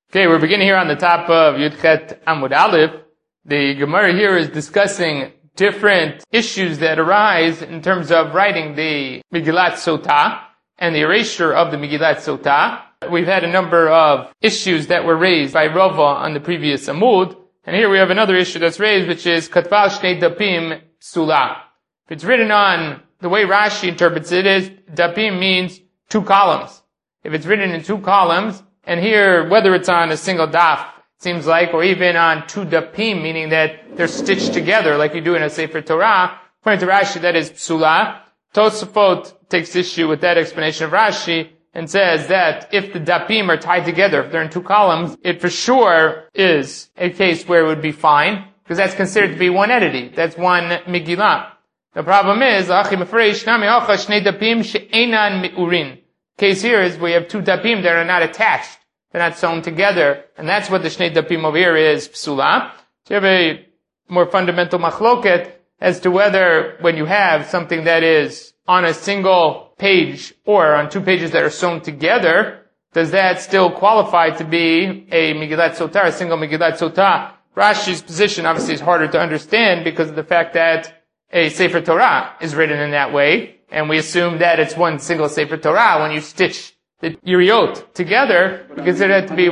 Okay, we're beginning here on the top of Yudchet Amud Aleph. The Gemara here is discussing different issues that arise in terms of writing the Megillat Sotah and the erasure of the Megillat Sotah. We've had a number of issues that were raised by Rava on the previous Amud, and here we have another issue that's raised, which is Katval Shnei Dapim Psula. If it's written on the way Rashi interprets it, is Dapim means 2 columns. If it's written in 2 columns, and here, whether it's on a single daf, it seems like, or even on 2 dapim, meaning that they're stitched together like you do in a Sefer Torah, according to Rashi, that is psula. Tosafot takes issue with that explanation of Rashi and says that if the dapim are tied together, if they're in 2 columns, it for sure is a case where it would be fine, because that's considered to be one entity. That's one Megillah. The problem is, case here is we have 2 dapim that are not attached. They're not sewn together. And that's what the Shnei Dapim over here is, psula. So you have a more fundamental machloket as to whether when you have something that is on a single page or on 2 pages that are sewn together, does that still qualify to be a Megillat Sotah, a single Megillat Sotah? Rashi's position obviously is harder to understand because of the fact that a Sefer Torah is written in that way. And we assume that it's one single Sefer Torah. When you stitch the Yeriot together, you consider it to be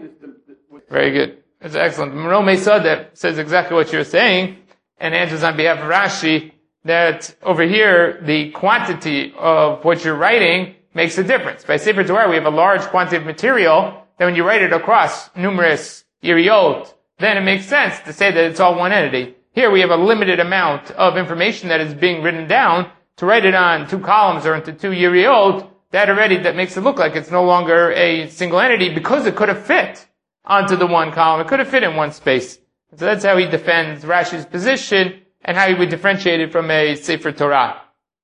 very good. It's excellent. Merome Sadeh says exactly what you're saying and answers on behalf of Rashi that over here, the quantity of what you're writing makes a difference. By Sefer Torah, we have a large quantity of material that when you write it across numerous Yeriot, then it makes sense to say that it's all one entity. Here we have a limited amount of information that is being written down. To write it on 2 columns or into 2 Yeriot, that makes it look like it's no longer a single entity because it could have fit onto the 1 column. It could have fit in 1 space. So that's how he defends Rashi's position and how he would differentiate it from a Sefer Torah.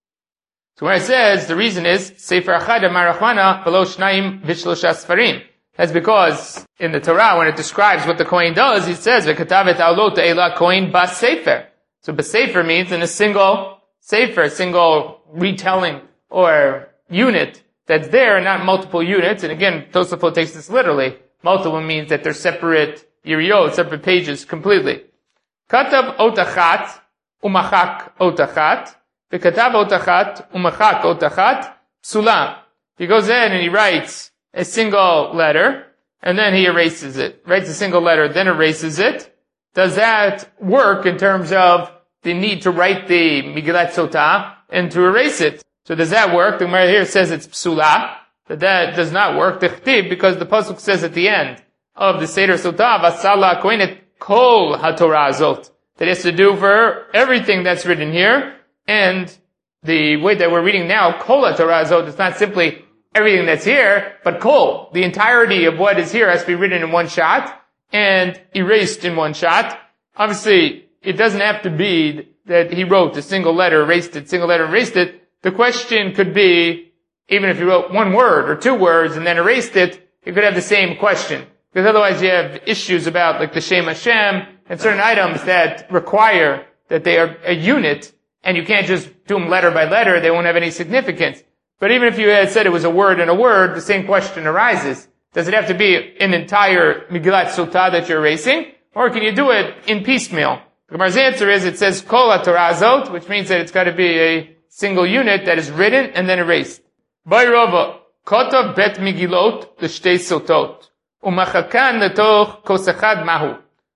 So when it says, the reason is, Sefer Achad Marachmana below Shnaim Vishlosha Sfarim. That's because in the Torah, when it describes what the Kohen does, he says, V'katavet Aulot Eila Kohen Bas Sefer. So Bas Sefer means in a single Sefer, a single retelling or unit that's there and not multiple units. And again, Tosafot takes this literally. Multiple means that they're separate Yeriot, separate pages completely. Katav otachat umachak otachat. V'katav otachat umachak otachat psula. He goes in and he writes a single letter and then he erases it. Writes a single letter, then erases it. Does that work in terms of the need to write the Megillat Sotah and to erase it? So does that work? The Gemara here says it's psula, that does not work. Because the pasuk says at the end of the Seder Sotah, Vasala Kohenet Kol HaTorah Azot, that has to do for everything that's written here. And the way that we're reading now, Kol HaTorah Azot, it's not simply everything that's here, but Kol, the entirety of what is here has to be written in 1 shot and erased in 1 shot. Obviously, it doesn't have to be that he wrote a single letter, erased it, single letter, erased it. The question could be, even if he wrote 1 word or 2 words and then erased it, you could have the same question. Because otherwise you have issues about like the Shem Hashem and certain items that require that they are a unit and you can't just do them letter by letter, they won't have any significance. But even if you had said it was a word and a word, the same question arises. Does it have to be an entire Megillat Sotah that you're erasing? Or can you do it in piecemeal? The Gemara's answer is it says Kol HaTorah Azot, which means that it's got to be a single unit that is written and then erased. By Rava, Kotav Bet Megilot L'Shtei Sotot, U'machakan L'toch Kos Echad Mahu.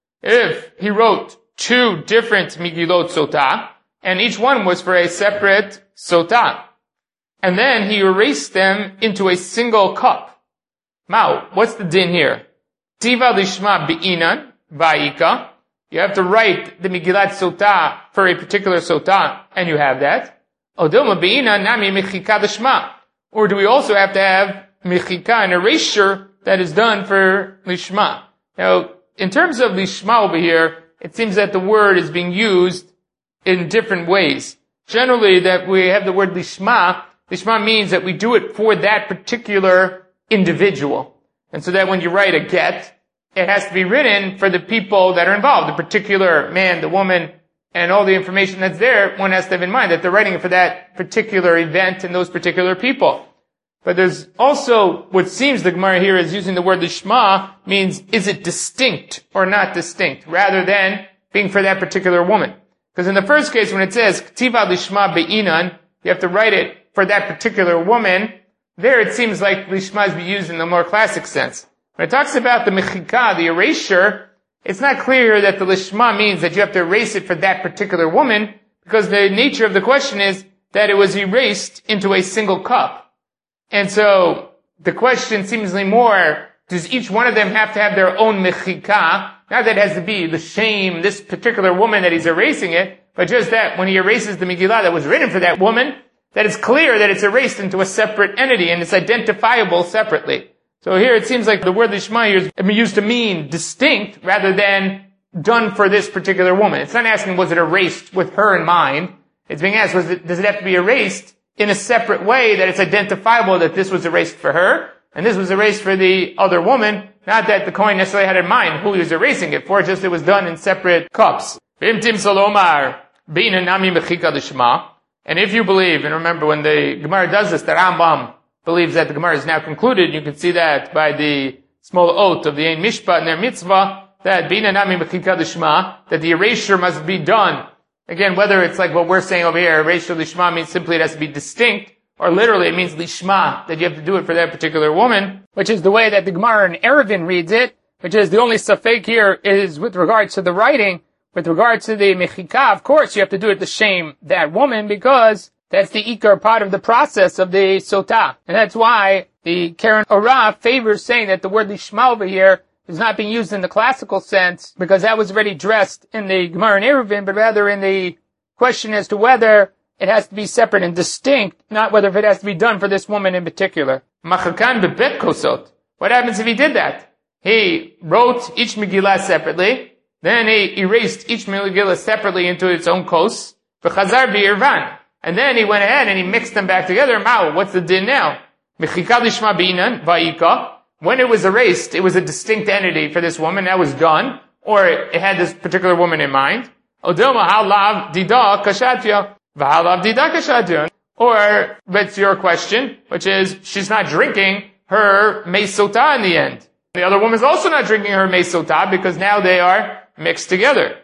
If he wrote 2 different Megilot Sotah, and each one was for a separate Sotah, and then he erased them into a single cup. Mahu, what's the din here? Tiva Lishma Be'inan, Va'ika. You have to write the Megillat Sotah for a particular Sotah, and you have that. Or do we also have to have mechika, an erasure that is done for lishma? Now, in terms of lishma over here, it seems that the word is being used in different ways. Generally, that we have the word lishma. Lishma means that we do it for that particular individual. And so that when you write a get, it has to be written for the people that are involved, the particular man, the woman, and all the information that's there. One has to have in mind that they're writing it for that particular event and those particular people. But there's also what seems the Gemara here is using the word lishma means is it distinct or not distinct, rather than being for that particular woman. Because in the first case, when it says ktiva lishma be'inan, you have to write it for that particular woman. There it seems like lishma is used in the more classic sense. When it talks about the mechika, the erasure, it's not clear that the lishma means that you have to erase it for that particular woman, because the nature of the question is that it was erased into a single cup. And so, the question seemingly more, does each one of them have to have their own mechika? Not that it has to be the shame, this particular woman that he's erasing it, but just that when he erases the Megillah that was written for that woman, that it's clear that it's erased into a separate entity and it's identifiable separately. So here it seems like the word lishma here is used to mean distinct rather than done for this particular woman. It's not asking was it erased with her in mind. It's being asked does it have to be erased in a separate way that it's identifiable that this was erased for her and this was erased for the other woman. Not that the Kohen necessarily had in mind who he was erasing it for, just it was done in separate cups. And if you believe, and remember when the Gemara does this, the Rambam believes that the Gemara is now concluded. You can see that by the small oath of the Ein Mishpat and their mitzvah, that that the erasure must be done. Again, whether it's like what we're saying over here, erasure lishma means simply it has to be distinct, or literally it means lishma, that you have to do it for that particular woman, which is the way that the Gemara in Eruvin reads it, which is the only safek here is with regards to the writing. With regards to the mechika, of course, you have to do it to shame that woman because that's the ikar part of the process of the sotah. And that's why the Karen Orah favors saying that the word lishma over here is not being used in the classical sense because that was already addressed in the Gemara in Eruvin, but rather in the question as to whether it has to be separate and distinct, not whether it has to be done for this woman in particular. Machakan bebet kosot. What happens if he did that? He wrote each Megillah separately, then he erased each Megillah separately into its own kos, v'chazar v'irvan. And then he went ahead and he mixed them back together. Mao, what's the din now? Mechika lishma binan va'ika. When it was erased, it was a distinct entity for this woman. That was done. Or it had this particular woman in mind. Odilma halav dida kashatya. V'halav dida kashatya. Or, that's your question, which is, she's not drinking her mesotah in the end. The other woman's also not drinking her mesotah because now they are mixed together.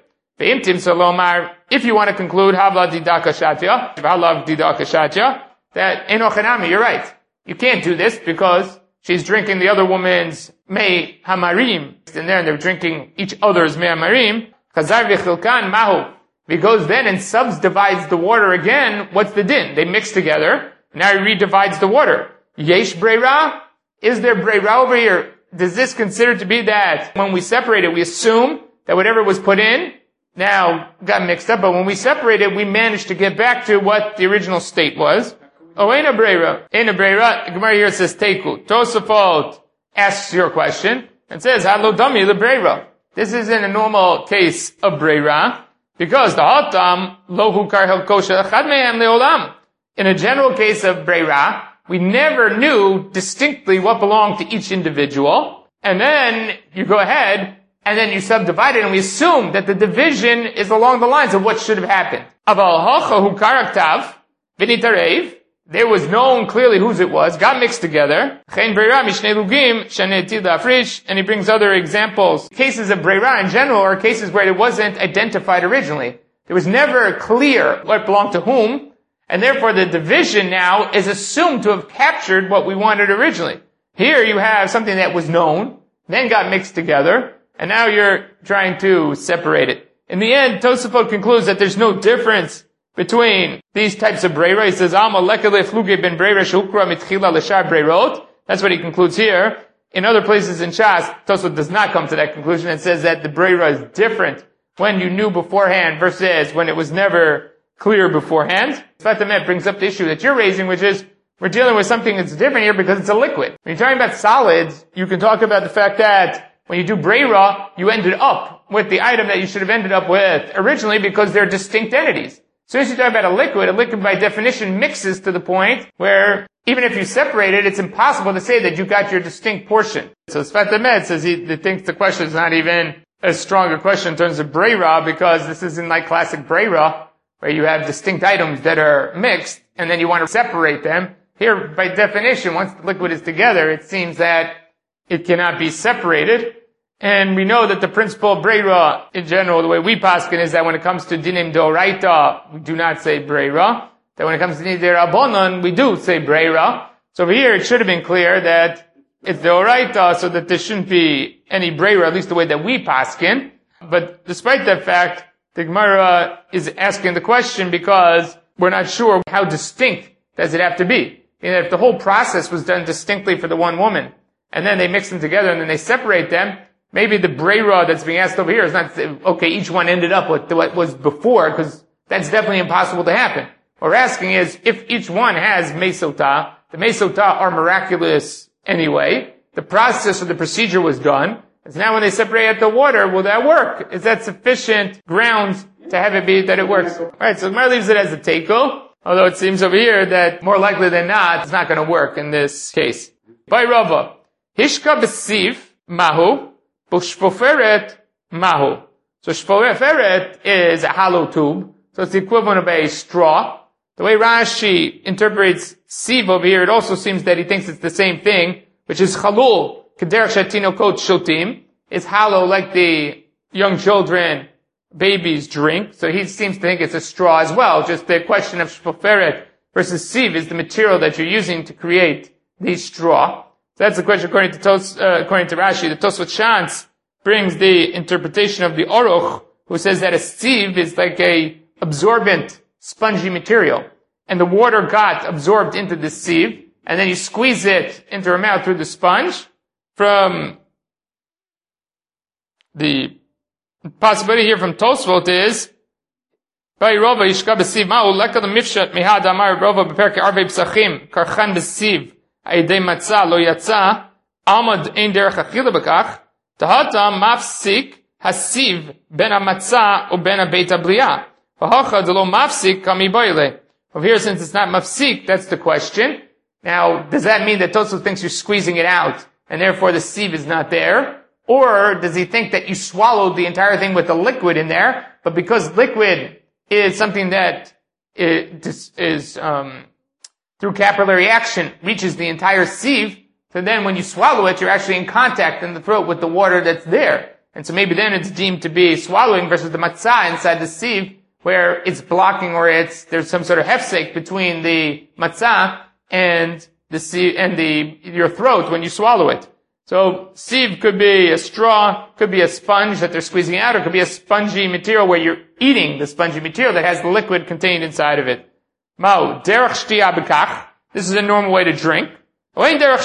If you want to conclude halav dida kashatya, v'halav dida kashatya, that enochanami, you're right. You can't do this because she's drinking the other woman's mei hamarim. And there they're drinking each other's mei hamarim. Chazar v'chilkan mahu. If he goes then and subdivides the water again, what's the din? They mix together. Now he redivides the water. Yesh breira? Is there breira over here? Does this consider to be that when we separate it, we assume that whatever was put in now got mixed up, but when we separate it, we managed to get back to what the original state was. Oh, Eina Breira. Eina Breira. The Gemara here says Teiku. Tosafot asks your question and says, Halo Dami the Breira. This isn't a normal case of Breira because the Hatam Lohu Karhel Kosha Chad Mehem Leolam. In a general case of Breira, we never knew distinctly what belonged to each individual. And then you go ahead and then you subdivide it and we assume that the division is along the lines of what should have happened. Aval Hacha Hu Karaktav Vinitarev. There was known clearly whose it was, got mixed together. And he brings other examples. Cases of breira in general are cases where it wasn't identified originally. It was never clear what belonged to whom, and therefore the division now is assumed to have captured what we wanted originally. Here you have something that was known, then got mixed together, and now you're trying to separate it. In the end, Tosafot concludes that there's no difference between these types of breira. He says, that's what he concludes here. In other places in Shas, Tosafot does not come to that conclusion and says that the breira is different when you knew beforehand versus when it was never clear beforehand. Sfat Emet brings up the issue that you're raising, which is we're dealing with something that's different here because it's a liquid. When you're talking about solids, you can talk about the fact that when you do breira, you ended up with the item that you should have ended up with originally because they're distinct entities. As soon as you talk about a liquid by definition mixes to the point where even if you separate it, it's impossible to say that you got your distinct portion. So Sfat Emet says he thinks the question is not even as strong a question in terms of breira because this isn't like classic breira where you have distinct items that are mixed and then you want to separate them. Here, by definition, once the liquid is together, it seems that it cannot be separated. And we know that the principle of Breira, in general, the way we paskin is that when it comes to Dinim Doraita, we do not say Breira. That when it comes to Dinim Derabanan, we do say Breira. So over here, it should have been clear that it's Doraita, so that there shouldn't be any Breira, at least the way that we paskin. But despite that fact, the Gemara is asking the question because we're not sure how distinct does it have to be. And if the whole process was done distinctly for the one woman, and then they mix them together and then they separate them, maybe the breira that's being asked over here is not, okay, each one ended up with what was before, because that's definitely impossible to happen. What we're asking is, if each one has mesota, the mesota are miraculous anyway, the process or the procedure was done, and now when they separate the water, will that work? Is that sufficient grounds to have it be that it works? Alright, so the Gemara leaves it as a teiko, although it seems over here that more likely than not, it's not going to work in this case. By Rava, Hishka b'siv mahu, Shpoferet mahu. So shpoferet is a hollow tube, so it's the equivalent of a straw. The way Rashi interprets sieve over here, it also seems that he thinks it's the same thing, which is chalul, kederach shetinokot shotim. It's hollow like the young children, babies drink. So he seems to think it's a straw as well. Just the question of shpoferet versus sieve is the material that you're using to create the straw. That's the question according to Rashi. The Tosfot Shantz brings the interpretation of the Aruch, who says that a sieve is like a absorbent, spongy material. And the water got absorbed into the sieve, and then you squeeze it into your mouth through the sponge. From the possibility here from Tosfot is, by Rava Yishka b'siv ma'u leka l'mifshat mihad amar Rava b'perke arvei psachim karchan b'siv Aidei matzah lo yatsa, amad ein derech achila bekach, tahatam mafsik hasiv ben hamatzah u ben habeit habriya. V'hacha de lo mafsik kami boile. Over here, since it's not mafsik, that's the question. Now, does that mean that Tosfos thinks you're squeezing it out, and therefore the sieve is not there? Or does he think that you swallowed the entire thing with the liquid in there, but because liquid is something that is through capillary action, reaches the entire sieve, so then when you swallow it, you're actually in contact in the throat with the water that's there. And so maybe then it's deemed to be swallowing versus the matzah inside the sieve, where it's blocking or there's some sort of hefsek between the matzah and the sieve, and your throat when you swallow it. So sieve could be a straw, could be a sponge that they're squeezing out, or it could be a spongy material where you're eating the spongy material that has the liquid contained inside of it. Mao, derech shtiya bekach. This is a normal way to drink. Or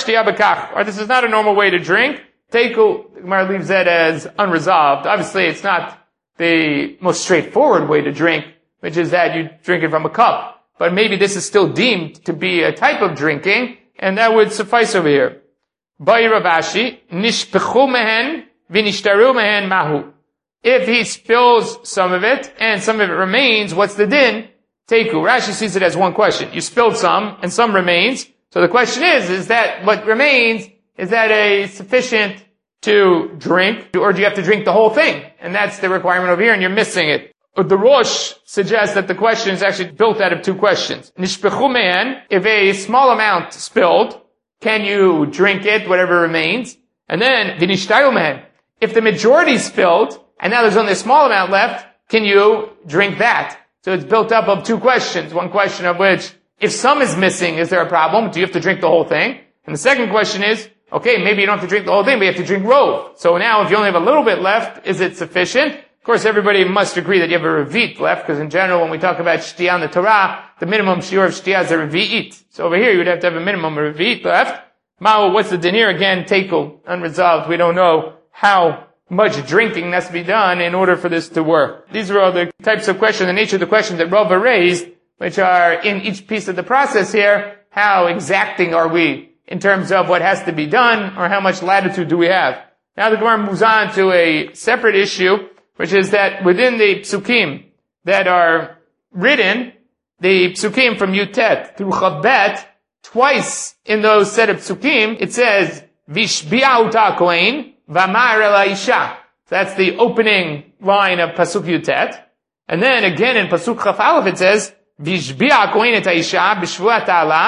this is not a normal way to drink. Teiku, the Gemara leaves that as unresolved. Obviously, it's not the most straightforward way to drink, which is that you drink it from a cup. But maybe this is still deemed to be a type of drinking, and that would suffice over here. Bai Rav Ashi, nishpechu mehen v'nishtaru mehen mahu. If he spills some of it, and some of it remains, what's the din? Teiku. Rashi sees it as one question. You spilled some, and some remains. So the question is that what remains, is that a sufficient to drink, or do you have to drink the whole thing? And that's the requirement over here, and you're missing it. The Rosh suggests that the question is actually built out of two questions. Nishpechu me'en, if a small amount spilled, can you drink it, whatever remains? And then, v'nishtayu me'en, if the majority spilled, and now there's only a small amount left, can you drink that? So it's built up of two questions. One question of which, if some is missing, is there a problem? Do you have to drink the whole thing? And the second question is, okay, maybe you don't have to drink the whole thing, but you have to drink rov. So now if you only have a little bit left, is it sufficient? Of course, everybody must agree that you have a revit left, because in general, when we talk about shtiyah in the Torah, the minimum shiur of shtiyah is a revi'it. So over here, you would have to have a minimum revit left. Ma'u, what's the din here? Again, tekel, unresolved. We don't know how much drinking has to be done in order for this to work. These are all the types of questions, the nature of the questions that Rava raised, which are in each piece of the process here. How exacting are we in terms of what has to be done, or how much latitude do we have? Now the Gemara moves on to a separate issue, which is that within the psukim that are written, the psukim from Yutet through Chavbet, twice in those set of psukim, it says, Vishbi'a uta kohen, v'amar el ha'isha. That's the opening line of Pasuk Yutet. And then again in Pasuk Chaf Aleph it says, Vishbi'a kohen et ha'isha, b'shvuat ha'ala,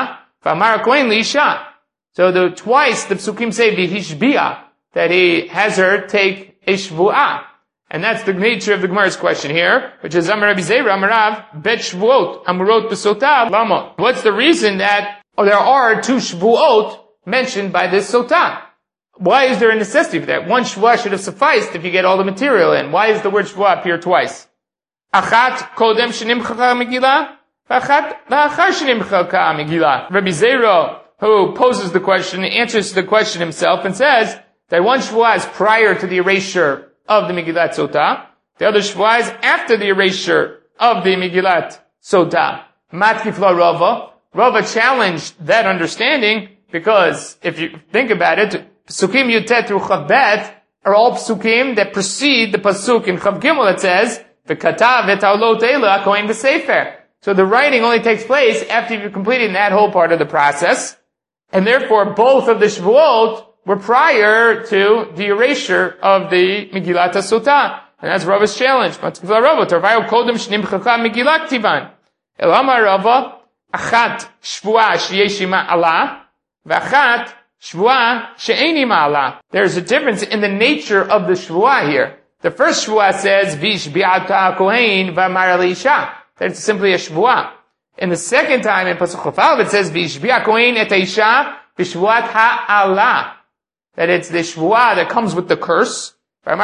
V'amar Kohen L'isha. So twice the psukim say v'hishbi'a, that he has her take a shvu'ah. And that's the nature of the Gemara's question here, which is Amar Rabbi Zera, Amar Rav, bet shvuot, amurot b'sotah, lama. What's the reason that there are 2 shvuot mentioned by this sotah? Why is there a necessity for that? 1 shvuah should have sufficed if you get all the material in. Why does the word shvuah appear twice? Achat kodem shenimchacha megillah, v'achat la'achar shenimchacha megillah. Rabbi Zera, who poses the question, answers the question himself and says that 1 shvuah is prior to the erasure of the Megillat Sotah. The other shvuah is after the erasure of the Megillat Sotah. Matkifla Rava. Rava challenged that understanding because if you think about it, Psukim Yutet through Chav Bet are all Psukim that precede the Pasuk in Chav Gimel that says, V'katav v'taulot eila kohen v'sefer. So the writing only takes place after you've completed that whole part of the process. And therefore both of the shvuot were prior to the erasure of the Megillat Sotah. And that's Rava's challenge. Matkifla Rava, Tarvayo kodem shnimchacha Megillat Tivan. Elama Rava, achat shvuah sheyeshima Allah, v'achat shvuah she'eni ma'ala. There's a difference in the nature of the shvuah here. The first shvuah says, v'ishbi'ata kohen v'amar l'isha. That's simply a shvuah. And the second time in Pasuk Chafal, it says, v'ishbi'a kohen et ha'isha v'shvuat ha'ala. That it's the shvuah that comes with the curse. And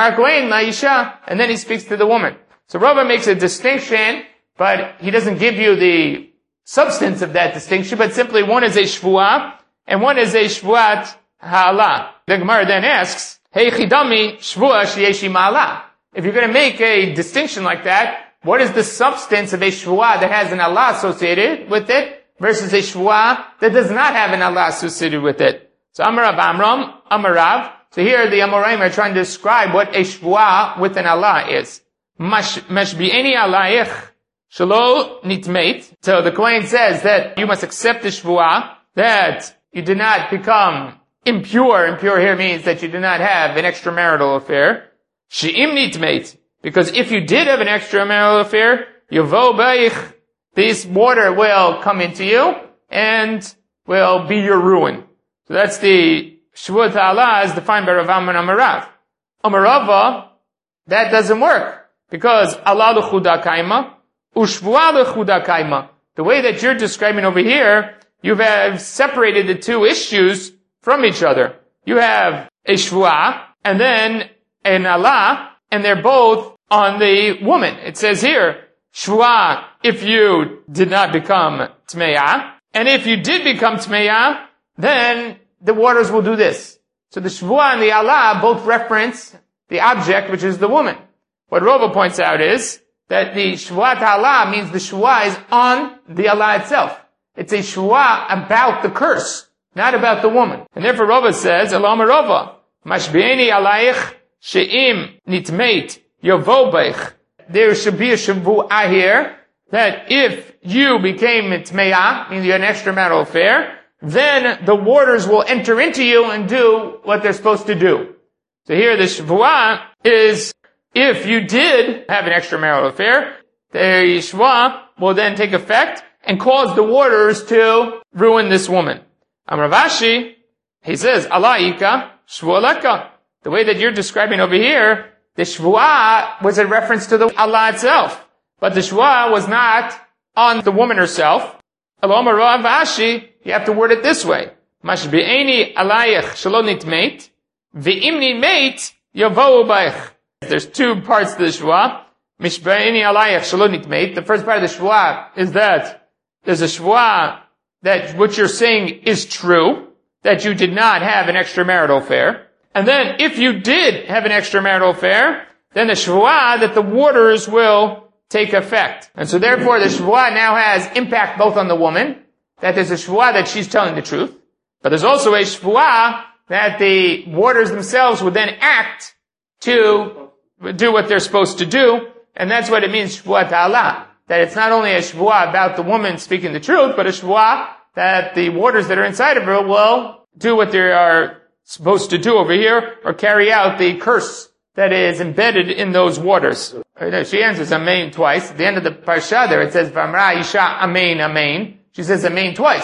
then he speaks to the woman. So Rava makes a distinction, but he doesn't give you the substance of that distinction, but simply one is a shvuah, and one is a shvuat ha'ala. The Gemara then asks, Hey chidami shvuah sheyeshi ma'ala. If you're going to make a distinction like that, what is the substance of a shvuah that has an Allah associated with it versus a shvuah that does not have an Allah associated with it? So Amar Rav Amram, Amar Rav. So here the Amoraim are trying to describe what a shvuah with an Allah is. Mashbi'eni alayich shelo nitmeit. So the Kohen says that you must accept the shvuah, that you did not become impure. Impure here means that you did not have an extramarital affair. She'im nitmeit. Because if you did have an extramarital affair, yavo b'ich, this water will come into you and will be your ruin. So that's the shvuat ha'ala as defined by Rav Amram and Amarav. Amarava, that doesn't work. Because Allah l'chuda kaima, ushvuah l'chuda kaima. The way that you're describing over here, you have separated the 2 issues from each other. You have a shvuah, and then an Allah, and they're both on the woman. It says here, shvuah, if you did not become tmeya, and if you did become tmeya, then the waters will do this. So the shvuah and the Allah both reference the object, which is the woman. What Rava points out is that the shvuat Allah means the shvuah is on the Allah itself. It's a shvuah about the curse, not about the woman. And therefore Rava says, Elam Rava, mashbi'eni alayich she'im nitmeit yavo beich. There should be a shvuah here that if you became tmeya, meaning you had an extramarital affair, then the waters will enter into you and do what they're supposed to do. So here the shvuah is, if you did have an extramarital affair, the shvuah will then take effect and cause the waters to ruin this woman. Amar Vashi, he says, Alaika shvualeka. The way that you're describing over here, the shvuah was a reference to the Allah itself. But the shvuah was not on the woman herself. Amar Vashi, you have to word it this way. Mashbi'eni alayich shelo nitmeit, ve'im nitmeit yavo'u b'ich. There's 2 parts to the shvuah. Mashbi'eni alayich shelo nitmeit. The first part of the shvuah is that there's a shvuah that what you're saying is true, that you did not have an extramarital affair. And then if you did have an extramarital affair, then the shvuah that the waters will take effect. And so therefore the shvuah now has impact both on the woman, that there's a shvuah that she's telling the truth, but there's also a shvuah that the waters themselves would then act to do what they're supposed to do, and that's what it means, shvuat Allah. That it's not only a shvuah about the woman speaking the truth, but a shvuah that the waters that are inside of her will do what they are supposed to do over here, or carry out the curse that is embedded in those waters. She answers Amen twice. At the end of the parsha there, it says, V'amra Isha Amen, Amen. She says Amen twice.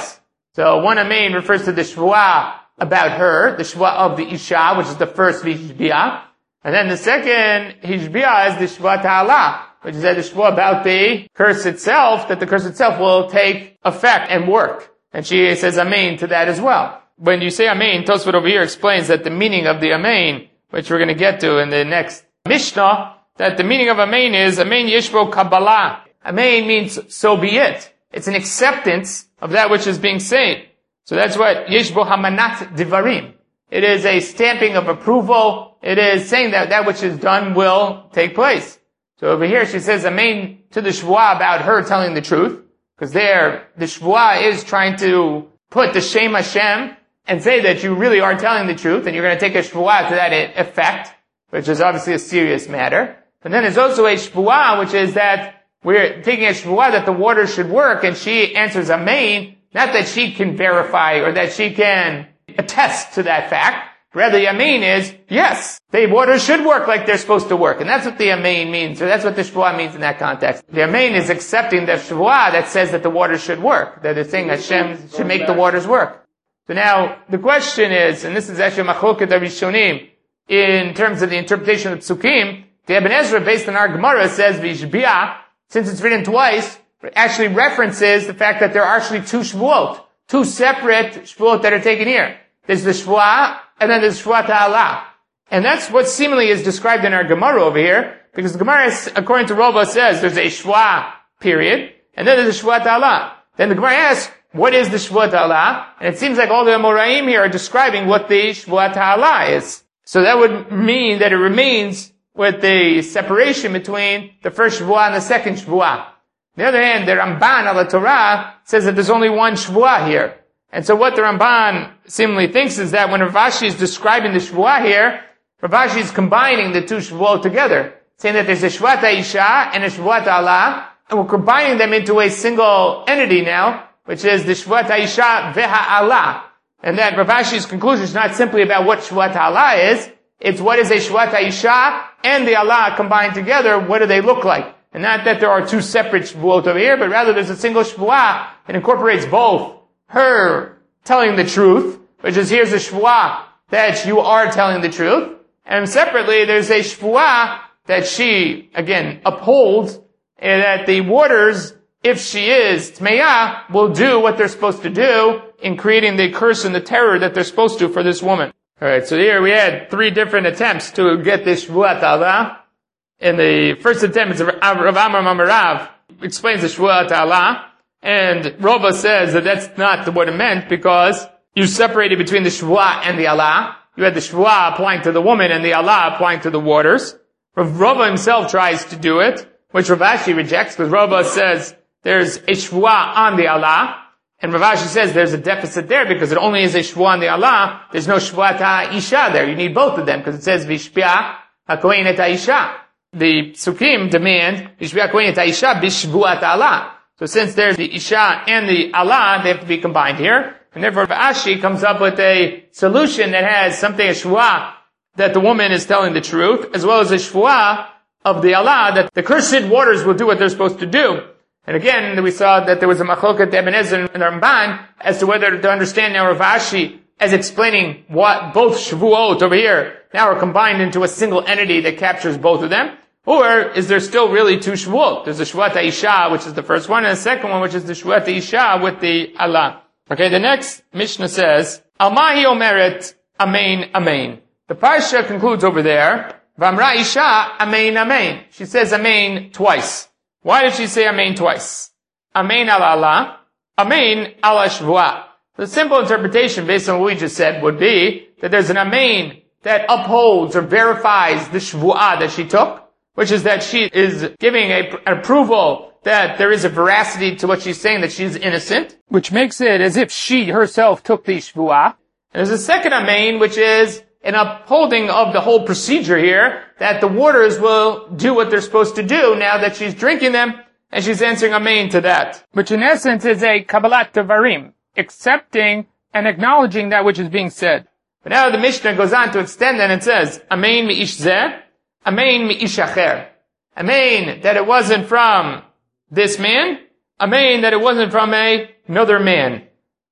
So one amen refers to the shvuah about her, the shvuah of the isha, which is the first hishbiyah. And then the second hishbiyah is the shvuah ta'ala, which is the shvuah about the curse itself, that the curse itself will take effect and work. And she says amen to that as well. When you say amen, Tosfot over here explains that the meaning of the amen, which we're going to get to in the next Mishnah, that the meaning of amen is amen yeshbo kabbalah. Amen means so be it. It's an acceptance of that which is being said. So that's what yeshbo hamanat divarim. It is a stamping of approval. It is saying that that which is done will take place. So over here she says amen to the shvuah about her telling the truth, because there the shvuah is trying to put the Shem Hashem and say that you really are telling the truth, and you're going to take a shvuah to that effect, which is obviously a serious matter. But then there's also a shvuah, which is that we're taking a shvuah that the water should work, and she answers amen, not that she can verify or that she can attest to that fact. Rather, the amen is, yes, the water should work like they're supposed to work. And that's what the amen means, or that's what the shvuah means in that context. The amen is accepting the shvuah that says that the water should work, that it's saying Hashem should make the waters work. So now, the question is, and this is actually machloket harishonim, in terms of the interpretation of psukim, the Ibn Ezra, based on our Gemara, says v'ishbiyah, since it's written twice, actually references the fact that there are actually two shvuot, two separate shvuot that are taken here. There's the shvuah, and then there's shvuah ta'ala. And that's what seemingly is described in our Gemara over here, because the Gemara, according to Rava, says there's a shvuah period, and then there's a shvuah ta'ala. Then the Gemara asks, what is the shvuah ta'ala? And it seems like all the Amoraim here are describing what the shvuah ta'ala is. So that would mean that it remains with the separation between the first shvuah and the second shvuah. On the other hand, the Ramban al Torah says that there's only one shvuah here. And so what the Ramban seemingly thinks is that when Rav Ashi is describing the shvuah here, Rav Ashi is combining the two shvuot together, saying that there's a shvuah ta'isha and a shvuah ta'ala, and we're combining them into a single entity now, which is the shvuah ta'isha ve'ha'ala. And that Rav Ashi's conclusion is not simply about what shvuah ta'ala is, it's what is a shvuah ta'isha and the Allah combined together, what do they look like? And not that there are two separate shvuot over here, but rather there's a single shvuah that incorporates both her telling the truth, which is here's a shvuah that you are telling the truth, and separately there's a shvuah that she, again, upholds, and that the waters, if she is tmeiyah, will do what they're supposed to do in creating the curse and the terror that they're supposed to for this woman. Alright, so here we had three different attempts to get this shvuah ta'ala. In the first attempt, it's Rav Amar Mamarav explains the shvuah ta'ala, and Rava says that that's not what it meant, because you separated between the shvuah and the Allah. You had the shvuah applying to the woman and the Allah applying to the waters. Rava himself tries to do it, which Rav Ashi rejects, because Rava says there's a shvuah on the Allah, and Rav Ashi says there's a deficit there because it only is a shvuah on the Allah. There's no shvuah ta'isha there. You need both of them, because it says v'ishpiah ha'kohen et ha'isha. The Psukim demand v'ishpiah ha'kohen et ha'isha b'shvuah ta'ala. So since there's the Isha and the Allah, they have to be combined here. And therefore, Ashi comes up with a solution that has something, a shvuah, that the woman is telling the truth, as well as a shvuah of the Allah, that the cursed waters will do what they're supposed to do. And again, we saw that there was a machloket Ibn Ezra and Ramban as to whether to understand now Rav Ashi as explaining what both shvuot over here now are combined into a single entity that captures both of them. Or is there still really two shvuot? There's the shvuah ta'isha, which is the first one, and the second one, which is the shvuah ta'isha with the Allah. Okay, the next Mishnah says, Almahi omeret amen amen. The parsha concludes over there, V'amra isha amen amen. She says amen twice. Why did she say amen twice? Amen ala Allah, amen ala shvuah. The simple interpretation based on what we just said would be that there's an amen that upholds or verifies the shvuah that she took, which is that she is giving an approval that there is a veracity to what she's saying, that she's innocent, which makes it as if she herself took the shvuah. And there's a second amen, which is an upholding of the whole procedure here, that the waters will do what they're supposed to do now that she's drinking them, and she's answering amen to that. Which in essence is a kabbalat devarim, accepting and acknowledging that which is being said. But now the Mishnah goes on to extend that and says, amen mi'ish zeh, amen mi'ish acher. Amen that it wasn't from this man, amen that it wasn't from another man.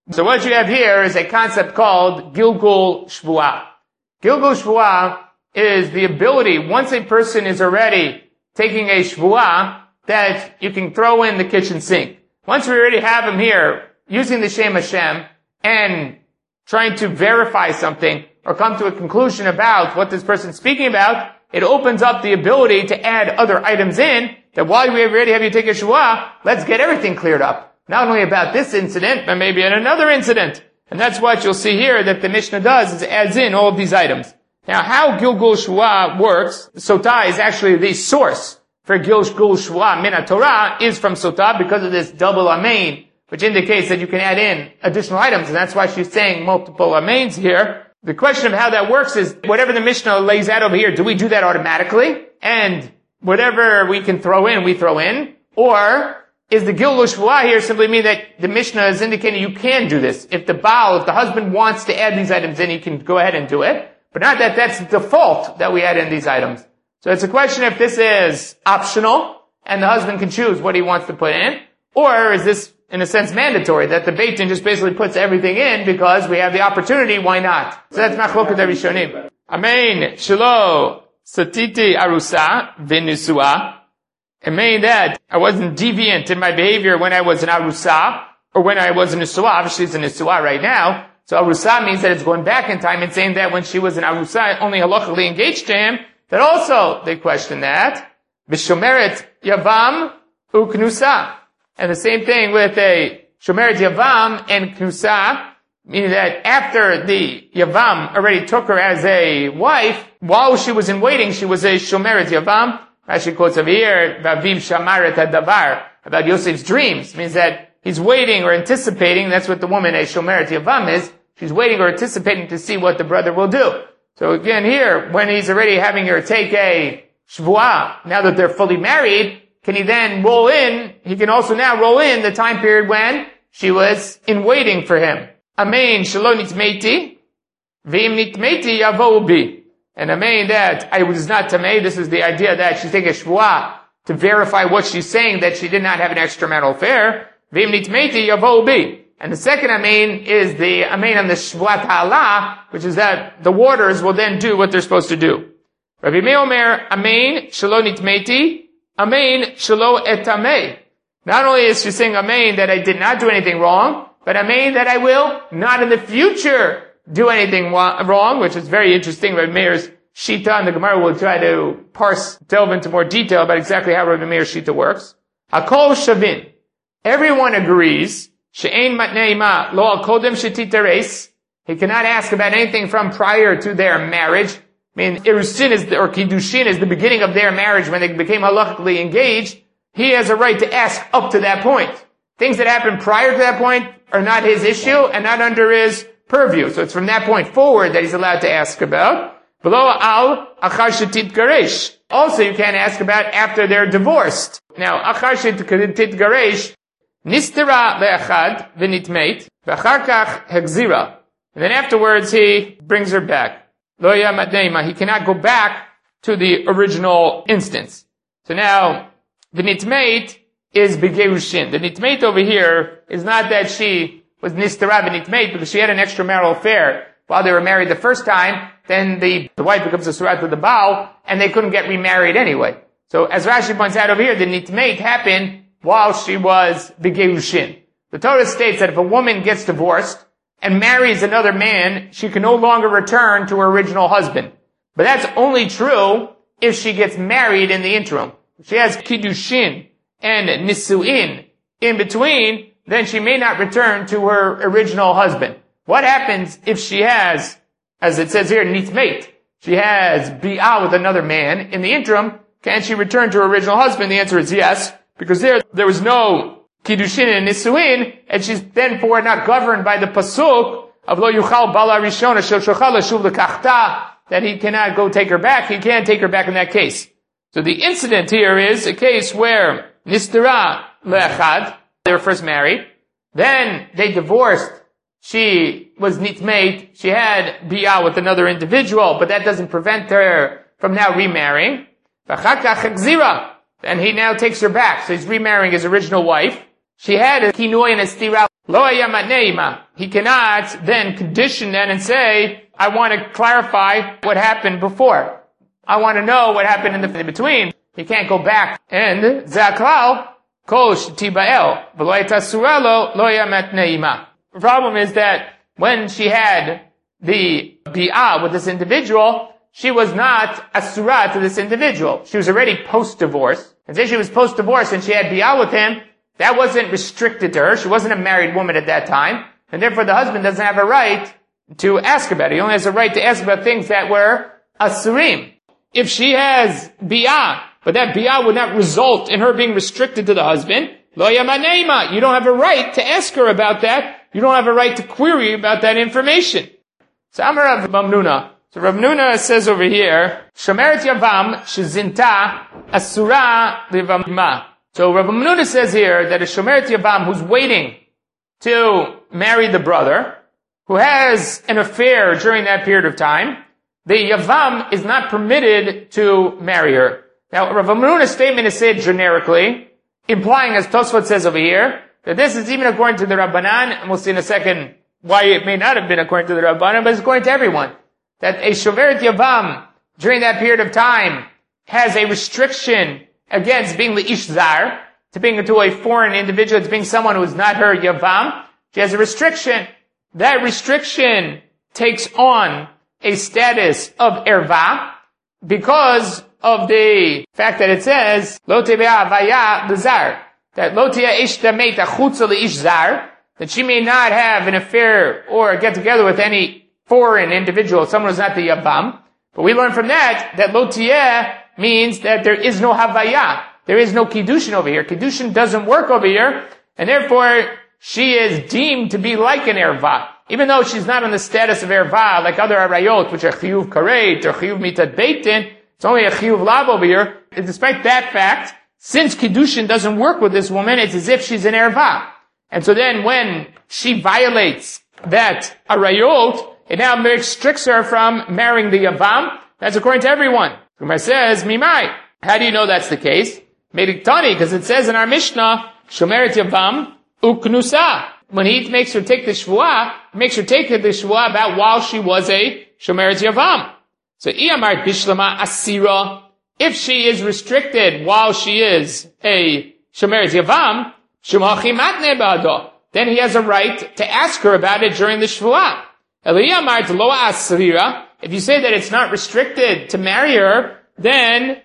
So what you have here is a concept called Gilgul Shvuah. Gilgul Shvuah is the ability, once a person is already taking a Shvuah, that you can throw in the kitchen sink. Once we already have him here, using the Shem Hashem, and trying to verify something, or come to a conclusion about what this person's speaking about, it opens up the ability to add other items in, that while we already have you take a Shvuah, let's get everything cleared up. Not only about this incident, but maybe in another incident. And that's what you'll see here that the Mishnah does, is it adds in all of these items. Now, how Gilgul Shvuah works, Sotah is actually the source for Gilgul Shvuah min Torah is from Sotah because of this double Amen, which indicates that you can add in additional items, and that's why she's saying multiple Amens here. The question of how that works is, whatever the Mishnah lays out over here, do we do that automatically? And whatever we can throw in, we throw in? Or is the Gilgul Shvuah here simply mean that the Mishnah is indicating you can do this? If the husband wants to add these items in, he can go ahead and do it. But not that that's the default that we add in these items. So it's a question if this is optional, and the husband can choose what he wants to put in, or is this, in a sense, mandatory, that the Beit Din just basically puts everything in because we have the opportunity, why not? So that's Machloket HaRishonim. Amen. Shelo satiti arusa v'nusua. It means that I wasn't deviant in my behavior when I was an arusa, or when I was an nusua. Obviously it's a nusua right now. So arusa means that it's going back in time and saying that when she was an arusa, only halachically engaged to him, that also they question that. B'shomeret yavam uknusa. And the same thing with a shomeret yavam and knusa, meaning that after the yavam already took her as a wife, while she was in waiting, she was a shomeret yavam. Rashi quotes over here, Vavim Shamaret Hadavar, about Yosef's dreams. It means that he's waiting or anticipating, that's what the woman, a Shomeret Yavam, is. She's waiting or anticipating to see what the brother will do. So again here, when he's already having her take a Shvuah, now that they're fully married, can he then roll in, he can also now roll in the time period when she was in waiting for him. Amen, Shelo Nitmeiti, Vim Nitmeiti Yavou Bi. And Amen that I was not Tamei, this is the idea that she's taking a Shvuah to verify what she's saying, that she did not have an extramarital affair. Vim Nitmeiti Yavou Bi. And the second Amen is the Amen on the Shvuat Ha'ala, which is that the waters will then do what they're supposed to do. Rabbi Meir Omer, Amen, Shelo Nitmeiti, Amen, Shelo Etamei. Not only is she saying Amen that I did not do anything wrong, but Amen that I will not in the future do anything wrong, which is very interesting. Rabbi Meir's Shita, and the Gemara will try to delve into more detail about exactly how Rabbi Meir's Shita works. Hakol Shavin. Everyone agrees, She'ein matneima lo al kodem shetiteres. He cannot ask about anything from prior to their marriage. I mean, Irusin or Kiddushin is the beginning of their marriage when they became halachically engaged. He has a right to ask up to that point. Things that happened prior to that point are not his issue and not under his purview. So it's from that point forward that he's allowed to ask about. Below al achar shetit garesh. Also, you can't ask about after they're divorced. Now, achar shetit garesh, nistera le'achad v'nitmeit, v'achar kach hegzira. And then afterwards, he brings her back. Lo yamadneima. He cannot go back to the original instance. So now, the nitmeit is begerushin. The nitmeit over here is not that she was nistera v'nitmeit because she had an extramarital affair while they were married the first time. Then the wife becomes a surat to the Baal, and they couldn't get remarried anyway. So as Rashi points out over here, the nitmeit happened while she was begerushin. The Torah states that if a woman gets divorced and marries another man, she can no longer return to her original husband. But that's only true if she gets married in the interim. If she has kiddushin and nisuin in between, then she may not return to her original husband. What happens if she has, as it says here, nitmeit, she has bi'ah with another man in the interim? Can she return to her original husband? The answer is yes, because there was no kiddushin and nisuin, and she's then for not governed by the pasuk of lo yuchal bala rishon shel shochal shuv lekachta, that he cannot go take her back. He can't take her back in that case. So the incident here is a case where nistera le'achad, they were first married, then they divorced. She was nitmeit. She had bi'ah with another individual, but that doesn't prevent her from now remarrying. And he now takes her back. So he's remarrying his original wife. She had a kinoi and a stira Lo ayamatneima. He cannot then condition that and say, I want to clarify what happened before. I want to know what happened in the between. He can't go back. And zaklal kol shetibael v'lo hayta asura lo ayamatneima. The problem is that when she had the bi'ah with this individual, she was not asura to this individual. She was already post-divorce. And since she was post-divorce and she had bi'ah with him, that wasn't restricted to her. She wasn't a married woman at that time. And therefore the husband doesn't have a right to ask about it. He only has a right to ask about things that were asurim. If she has bi'ah, but that bi'ah would not result in her being restricted to the husband, lo yamaneima. You don't have a right to ask her about that. You don't have a right to query about that information. So Amar Rav Mamnuna. So Rav Nuna says over here, Shomeret Yavam shezinta asura livamma. So Rav Mamnuna says here that a Shomeret Yavam who's waiting to marry the brother, who has an affair during that period of time, the Yavam is not permitted to marry her. Now Rav Mamnuna's statement is said generically, implying, as Tosfot says over here, that this is even according to the Rabbanan, and we'll see in a second why it may not have been according to the Rabbanan, but it's according to everyone. That a Shomeret Yavam, during that period of time, has a restriction against being Le'ish Zar, to being to a foreign individual, to being someone who is not her Yavam. She has a restriction. That restriction takes on a status of Erva, because of the fact that it says, Lo tebe'a vaya l'zar, that Lo te'a ishta meita chutza Le'ish Zar, that she may not have an affair or get together with any foreign individual, someone who's not the Yavam. But we learn from that Lo tieh means that there is no Havaya. There is no Kiddushin over here. Kiddushin doesn't work over here, and therefore she is deemed to be like an Erva. Even though she's not on the status of Erva, like other Arayot, which are Chiyuv Karet or Chiyuv Mitat Beitin, it's only a Chiyuv Lav over here. And despite that fact, since Kiddushin doesn't work with this woman, it's as if she's an Erva. And so then when she violates that Arayot, it now restricts her from marrying the Yavam. That's according to everyone. Gemara says, Mimai. How do you know that's the case? Mediktani, because it says in our Mishnah, Shomeret Yavam uknusa. When he makes her take the Shvuah, he makes her take the Shvuah about while she was a Shomeret Yavam. So, Iyamart Bishlama Asira. If she is restricted while she is a Shomeret Yavam, Shumachi Matne Ba'ado. Then he has a right to ask her about it during the Shvuah. If you say that it's not restricted to marry her, then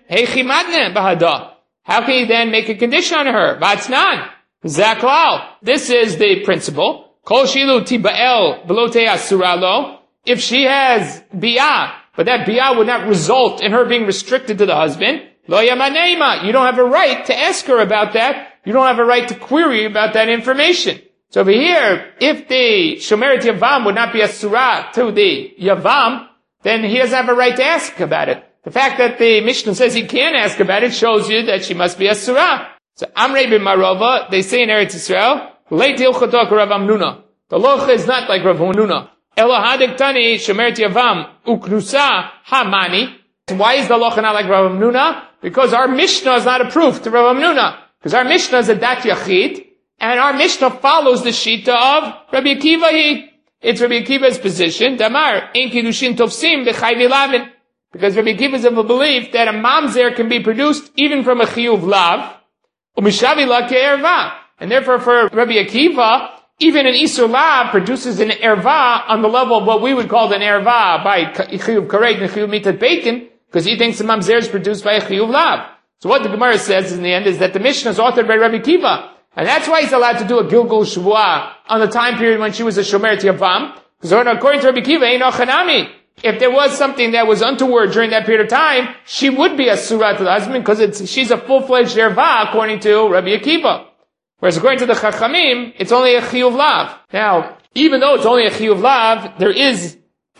how can you then make a condition on her? Vatznan, zaklal. This is the principle. Kol shilu tibael belote asuralo. If she has bi'ah, but that bi'ah would not result in her being restricted to the husband, lo yamanema. You don't have a right to ask her about that. You don't have a right to query about that information. So over here, if the Shomeret Yavam would not be a surah to the Yavam, then he doesn't have a right to ask about it. The fact that the Mishnah says he can ask about it shows you that she must be a surah. So Amrei bin Marova, they say in Eretz Yisrael, Leit Hilchotok Rav Amnuna. The loch is not like Rav Amnuna. Elo hadik tani Shomeret Yavam uknusa hamani. Why is the loch not like Rav Amnuna? Because our Mishnah is not a proof to Rav Amnuna. Because our Mishnah is a dat yachid, and our Mishnah follows the Shita of Rabbi Akiva. It's Rabbi Akiva's position. Damar, ein kiddushin tofsim b'chayv lavin. Because Rabbi Akiva is of a belief that a mamzer can be produced even from a chiyuv lav, u'mishavi la ke'erva. And therefore for Rabbi Akiva, even an isur lav produces an erva on the level of what we would call an erva by chiyuv karet and chiyuv mitat beitin, because he thinks the mamzer is produced by a chiyuv lav. So what the Gemara says in the end is that the Mishnah is authored by Rabbi Akiva. And that's why he's allowed to do a Gilgul Shvuah on the time period when she was a Shomeret Yavam. Because according to Rabbi Akiva, Ein Ochanami. If there was something that was untoward during that period of time, she would be a surah to the husband because she's a full-fledged erva according to Rabbi Akiva. Whereas according to the Chachamim, it's only a chiyuv lav. Now, even though it's only a chiyuv lav, there is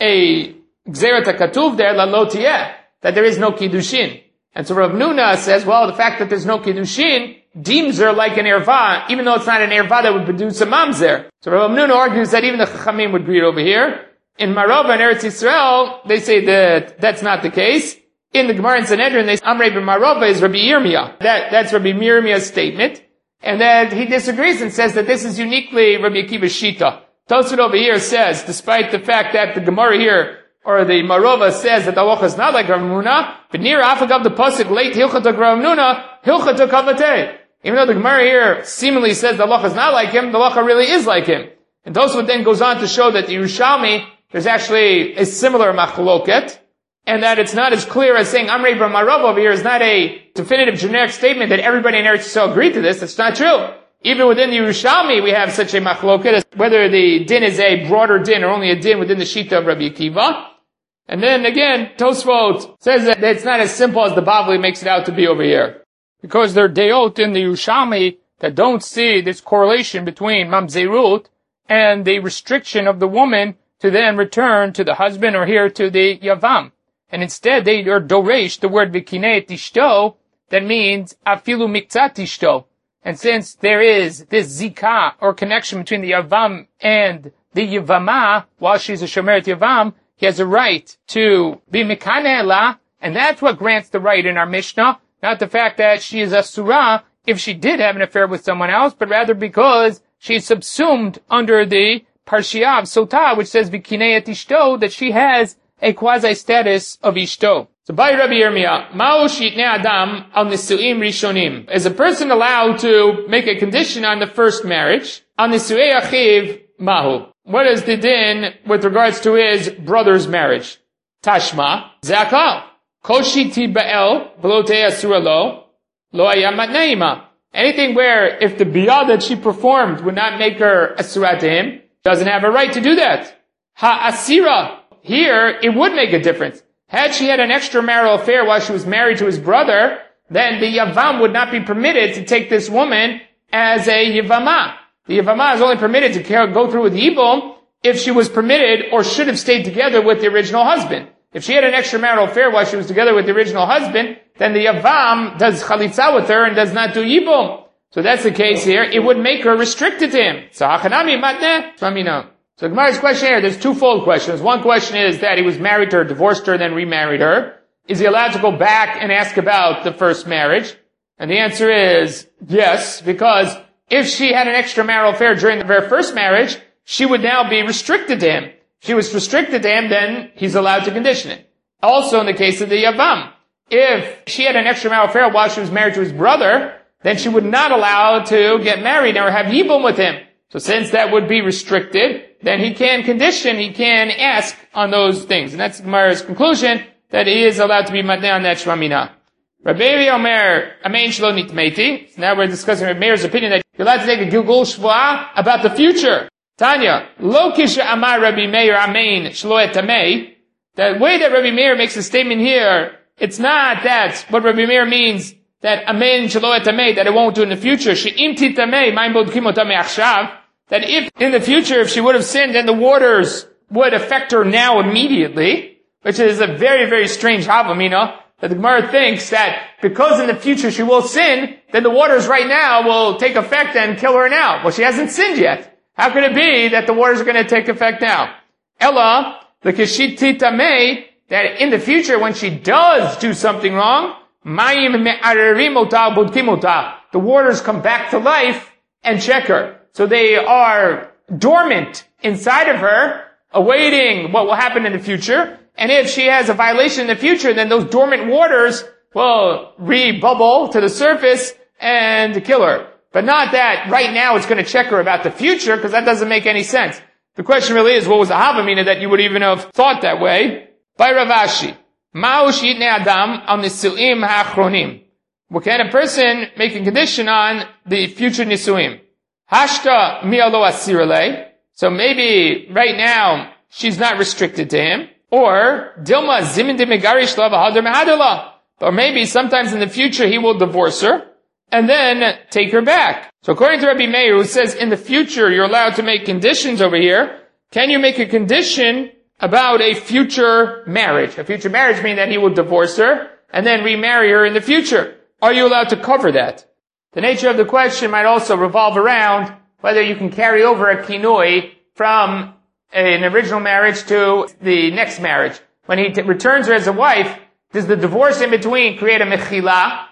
a gzeret hakatuv there, la lo tieh, that there is no kiddushin. And so Rav Nuna says, well, the fact that there's no kiddushin deems her like an erva, even though it's not an erva that would produce a mamzer. So Rav Nuna argues that even the Chachamim would agree over here. In Marova and Eretz Yisrael, they say that that's not the case. In the Gemara in Sanhedrin, they say Amrei ben Marova is Rabbi Yirmiyah. That's Rabbi Yirmiyah's statement. and that he disagrees and says that this is uniquely Rabbi Akiva's Shita. Tosfot over here says, despite the fact that the Gemara here, or the Marova says that the halacha is not like Rav Huna, but near Afagav the pasuk late Hilchot Rav Huna, Hilchot Kavatei. Even though the Gemara here seemingly says the halacha is not like him, the halacha really is like him. And Tosfot then goes on to show that the Yerushalmi, there's actually a similar machloket, and that it's not as clear as saying Amrei Marova over here is not a definitive generic statement that everybody in Eretz Yisrael agreed to this. It's not true. Even within the Yerushalmi, we have such a machloket, whether the din is a broader din or only a din within the Shita of Rabbi Akiva. And then again, Tosfot says that it's not as simple as the Bavli makes it out to be over here. Because there are deot in the Yerushalmi that don't see this correlation between mamzerut and the restriction of the woman to then return to the husband or here to the yavam. And instead they are doresh, the word vikinei tishto, that means afilu miktzat tishto. And since there is this zikah or connection between the yavam and the yavama, while she's a shomeret yavam, he has a right to be mikaneh, and that's what grants the right in our Mishnah, not the fact that she is a surah if she did have an affair with someone else, but rather because she's subsumed under the Parshiyah of Sotah, which says Vikinei et Ishto, that she has a quasi-status of Ishto. So by Rabbi Yirmiyah, Ma'u shitnei adam al nisuim rishonim. Is a person allowed to make a condition on the first marriage? Al nisuei achiv mahu. What is the din with regards to his brother's marriage? Tashma, zakal. Koshiti ba'el, belotei asura lo ayamat neima. Anything where if the biyah that she performed would not make her asura to him, doesn't have a right to do that. Ha-asira. Here, it would make a difference. Had she had an extramarital affair while she was married to his brother, then the yavam would not be permitted to take this woman as a yavama. The yavama is only permitted to go through with yibum if she was permitted or should have stayed together with the original husband. If she had an extramarital affair while she was together with the original husband, then the yavam does chalitza with her and does not do yibum. So that's the case here. It would make her restricted to him. So hachanami matneh, shmamina. So Gemara's question here, there's twofold questions. One question is that he was married to her, divorced her, then remarried her. Is he allowed to go back and ask about the first marriage? And the answer is yes, because if she had an extramarital affair during the very first marriage, she would now be restricted to him. If she was restricted to him, then he's allowed to condition it. Also in the case of the yavam, if she had an extramarital affair while she was married to his brother, then she would not allow to get married or have yibum with him. So since that would be restricted, then he can condition, he can ask on those things. And that's Gemara's conclusion, that he is allowed to be matneh on that shmamina. Rabbi Omer, amein shelo nitmeiti. So now we're discussing Rabbi Meir's opinion that you're allowed to take a gilgul shvuah about the future. Tanya, lo kisha amar Rabbi Meir amein shelo etamei. The way that Rabbi Meir makes a statement here, it's not that what Rabbi Meir means, that amein shelo etamei, that it won't do in the future. She'im titamei, ma'im bodkim otamei achshav. That if in the future, if she would have sinned, then the waters would affect her now immediately, which is a very, very strange havamina, that the Gemara thinks that because in the future she will sin, then the waters right now will take effect and kill her now. Well, she hasn't sinned yet. How could it be that the waters are going to take effect now? Ella, the kishititamei, that in the future when she does do something wrong, mayim me'arerim ota bodkim ota, the waters come back to life and check her. So they are dormant inside of her, awaiting what will happen in the future. And if she has a violation in the future, then those dormant waters will re-bubble to the surface and kill her. But not that right now it's going to check her about the future, because that doesn't make any sense. The question really is, what was the havamina that you would even have thought that way? By Rav Ashi, Ma'u shitnei adam al nisuim ha'achronim. What can a person make a condition on the future nisuim? Hashta mi'alo asirale. So maybe right now she's not restricted to him. Or Dilma zimin demigarish la v'hadar mehadala. Or maybe sometimes in the future he will divorce her and then take her back. So according to Rabbi Meir, who says in the future you're allowed to make conditions over here, can you make a condition about a future marriage? A future marriage meaning that he will divorce her and then remarry her in the future. Are you allowed to cover that? The nature of the question might also revolve around whether you can carry over a kinui from an original marriage to the next marriage. When he returns her as a wife, does the divorce in between create a mechila?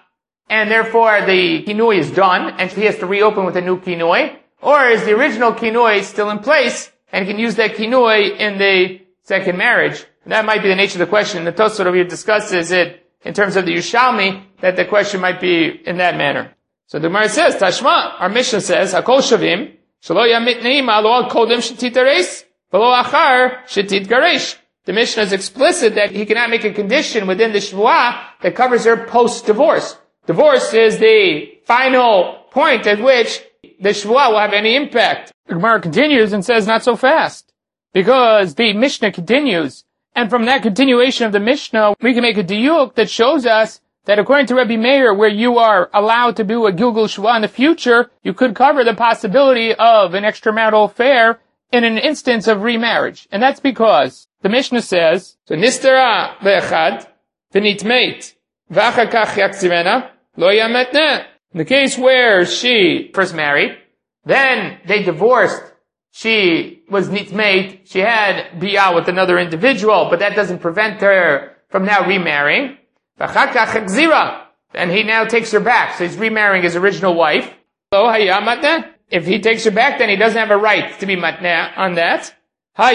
and therefore the kinui is done, and he has to reopen with a new kinui, or is the original kinui still in place, and he can use that kinui in the second marriage? And that might be the nature of the question. The Tosfot over here discusses it in terms of the Yerushalmi, that the question might be in that manner. So the Gemara says, Tashma, our Mishnah says, Hakol Shavim, Shelo Yamit Neima, Lo Al Kodem Shetit Ares, Velo Achar Shetit Garesh. The Mishnah is explicit that he cannot make a condition within the Shvuah that covers her post-divorce. Divorce is the final point at which the Shvuah will have any impact. The Gemara continues and says, not so fast. Because the Mishnah continues, and from that continuation of the Mishnah, we can make a diyuk that shows us that according to Rabbi Meir, where you are allowed to do a Gilgul Shvuah in the future, you could cover the possibility of an extramarital affair in an instance of remarriage. And that's because the Mishnah says, so nistera be'echad, v'nitmeit, v'achar kach yakzirena, lo yametneh. In the case where she first married, then they divorced, she was nitmeit, she had biyah with another individual, but that doesn't prevent her from now remarrying. V'achar kach yakzira, and he now takes her back, so he's remarrying his original wife. Lo hayamatneh. If he takes her back, then he doesn't have a right to be matneh on that. But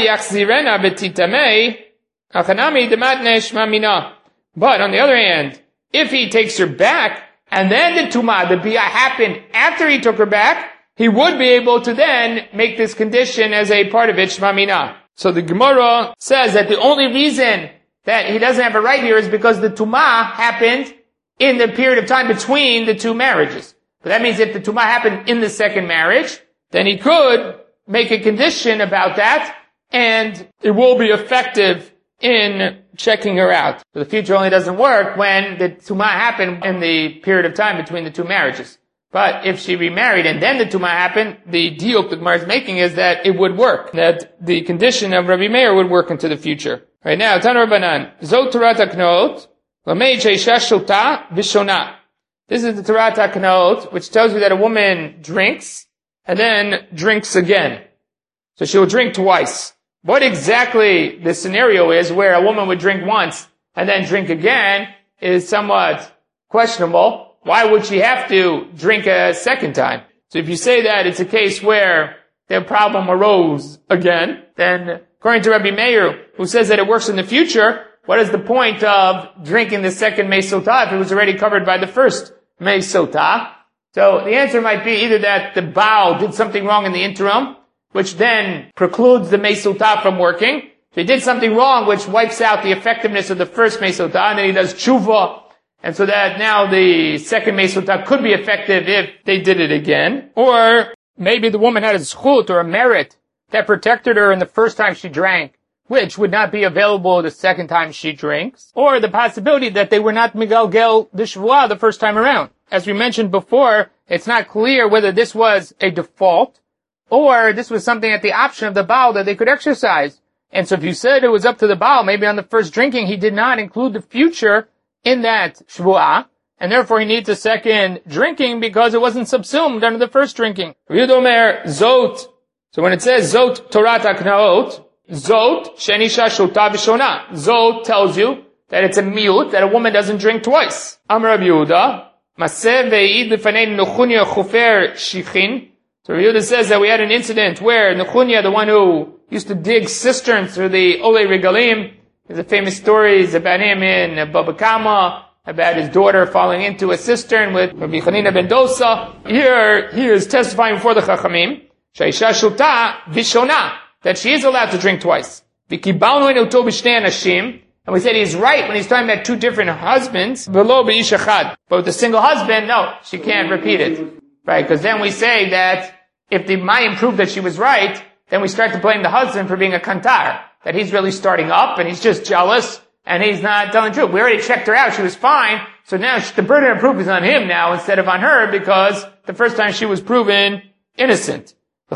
on the other hand, if he takes her back, and then the tumah, the biyah happened after he took her back, he would be able to then make this condition as a part of it, shma mina. So the Gemara says that the only reason that he doesn't have a right here is because the tumah happened in the period of time between the two marriages. But that means if the tumah happened in the second marriage, then he could make a condition about that, and it will be effective in checking her out. So the future only doesn't work when the tumah happened in the period of time between the two marriages. But if she remarried and then the tumah happened, the diuk the Gemara is making is that it would work, that the condition of Rabbi Meir would work into the future. Right now, Tana Rabbanan, Zot Torah Taknot, Lameid Sheisha Shota Vishona. This is the Torah Taknot, which tells you that a woman drinks and then drinks again. So she will drink twice. What exactly the scenario is where a woman would drink once and then drink again is somewhat questionable. Why would she have to drink a second time? So if you say that it's a case where the problem arose again, then according to Rabbi Meir, who says that it works in the future, what is the point of drinking the second Mei Sotah if it was already covered by the first Mei Sotah? So the answer might be either that the Baal did something wrong in the interim, which then precludes the Mei Sotah from working. So he did something wrong, which wipes out the effectiveness of the first Mei Sotah, and then he does tshuva, and so that now the second Mei Sotah could be effective if they did it again. Or maybe the woman had a zchut or a merit that protected her in the first time she drank, which would not be available the second time she drinks. Or the possibility that they were not migalgel the shvuah the first time around. As we mentioned before, it's not clear whether this was a default or this was something at the option of the Baal that they could exercise. And so if you said it was up to the Baal, maybe on the first drinking he did not include the future in that shvuah, and therefore he needs a second drinking because it wasn't subsumed under the first drinking. Yudomer zot. So when it says zot Torah Taknaot, zot shenisha shota v'shona. Zot tells you that it's a miut, that a woman doesn't drink twice. Amar Rabbi Yehuda, maseh ve'id l'fanei Nechunya chofer shichin. So Rabbi Yehuda says that we had an incident where Nechunya, the one who used to dig cisterns through the Olei Regalim, there's a famous stories about him in Baba Kama, about his daughter falling into a cistern with Rabbi Chanina ben Dosa. Here, he is testifying before the Chachamim, Sheisha Shulta Vishona, that she is allowed to drink twice. V'kibalnu enuto b'shnei anashim, and we said he's right when he's talking about two different husbands, v'lo b'ish echad. But with a single husband, no, she can't repeat it. Right? Because then we say that if the Mayim proved that she was right, then we start to blame the husband for being a kantar. That he's really starting up and he's just jealous and he's not telling the truth. We already checked her out. She was fine. So now the burden of proof is on him now instead of on her because the first time she was proven innocent. The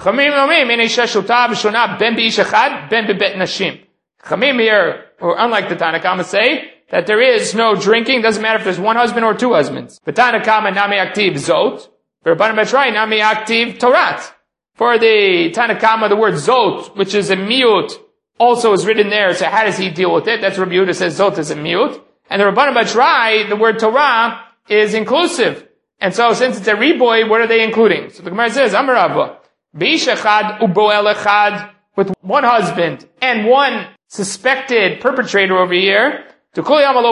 Chamim here, or unlike the Tanna Kama, say that there is no drinking. Doesn't matter if there's one husband or two husbands. The Tanna Kama nami aktiv zot. For Rabbanan Batrai nami aktiv torat. For the Tanna Kama, the word zot, which is a miut, also is written there. So how does he deal with it? That's what Rabbi Yehuda says zot is a miut. And the Rabbanan Batrai, the word Torah, is inclusive. And so since it's a riboy, what are they including? So the Gemara says, Amar Rava, B'ish echad uboel echad, with one husband and one suspected perpetrator over here, there,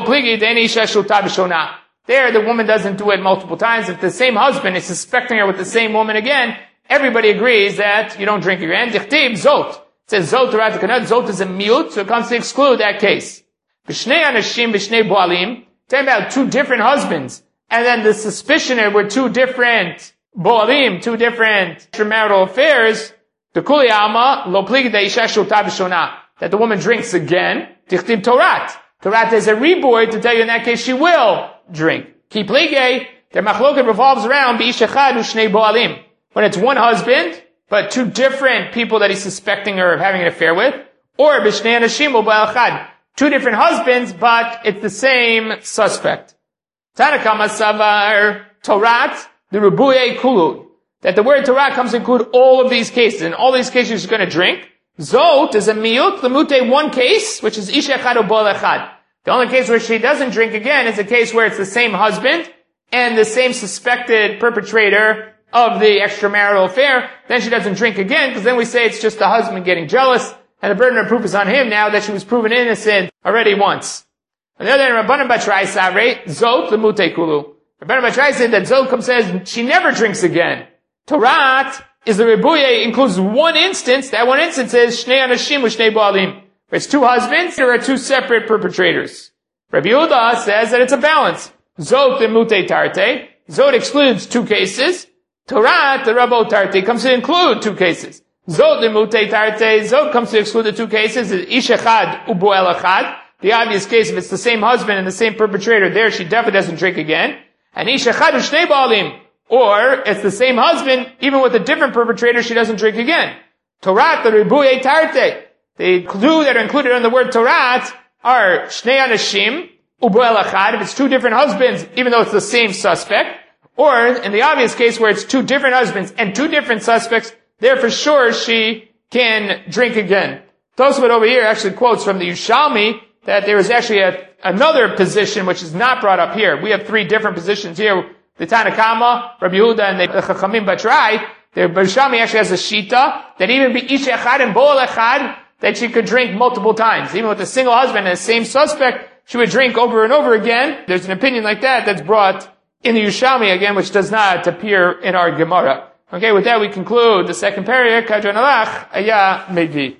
the woman doesn't do it multiple times. If the same husband is suspecting her with the same woman again, everybody agrees that you don't drink again. Dichtiv zot. It says zot Torah Tekanot. Zot is a mute, so it comes to exclude that case. B'shnei anashim b'shnei boalim. Talking about two different husbands, and then the suspicioner were two different boalim, two different extramarital affairs. The kuli alma lo pligi deisha shulta b'shona. That the woman drinks again. Dichtiv Torat. Torat is a reboy to tell you in that case she will drink. Ki plige, their machloket revolves around b'ish echad u'shnei boalim. When it's one husband, but two different people that he's suspecting her of having an affair with, or b'shnei anashim u'ba'al echad. Two different husbands, but it's the same suspect. Tanakama savar Torat, the rubuye kulu. That the word Torah comes to include all of these cases. In all these cases, she's going to drink. Zot is a miyut, lemute, one case, which is ish echad or bol echad. The only case where she doesn't drink again is a case where it's the same husband and the same suspected perpetrator of the extramarital affair. Then she doesn't drink again, because then we say it's just the husband getting jealous, and the burden of proof is on him now that she was proven innocent already once. On the other hand, Rabbanan Batrai Savre, Zot lemute kulu. Rabbanan Batrai said that Zot says she never drinks again. Torat is the Rebuye, includes one instance. That one instance is Shnei Anashim u'Shnei Ba'alim. It's two husbands, there are two separate perpetrators. Rabbi Yehuda says that it's a balance. Zot lemute tarte. Zot excludes two cases. Torat, the Rabo tarte, comes to include two cases. Zot lemute tarte. Zot comes to exclude the two cases. Ish echad u'boel echad. The obvious case, if it's the same husband and the same perpetrator, there she definitely doesn't drink again. And ish echad u'Shnei Ba'alim. Or, it's the same husband, even with a different perpetrator, she doesn't drink again. Torat, the ribuye tarte. The clue that are included in the word Torat are Shnei Anashim, Uboel Achad, if it's two different husbands, even though it's the same suspect. Or, in the obvious case where it's two different husbands and two different suspects, there for sure she can drink again. Tosfot over here actually quotes from the Yushalmi that there is actually another position which is not brought up here. We have three different positions here. The Tanakama, Rabbi Yehuda, and the Chachamim Batrai, the Yushalmi actually has a shita that even be ish echad and boel echad, that she could drink multiple times. Even with a single husband and the same suspect, she would drink over and over again. There's an opinion like that that's brought in the Yushalmi again, which does not appear in our Gemara. Okay, with that we conclude the second parak. Kadron alach, aya mevi.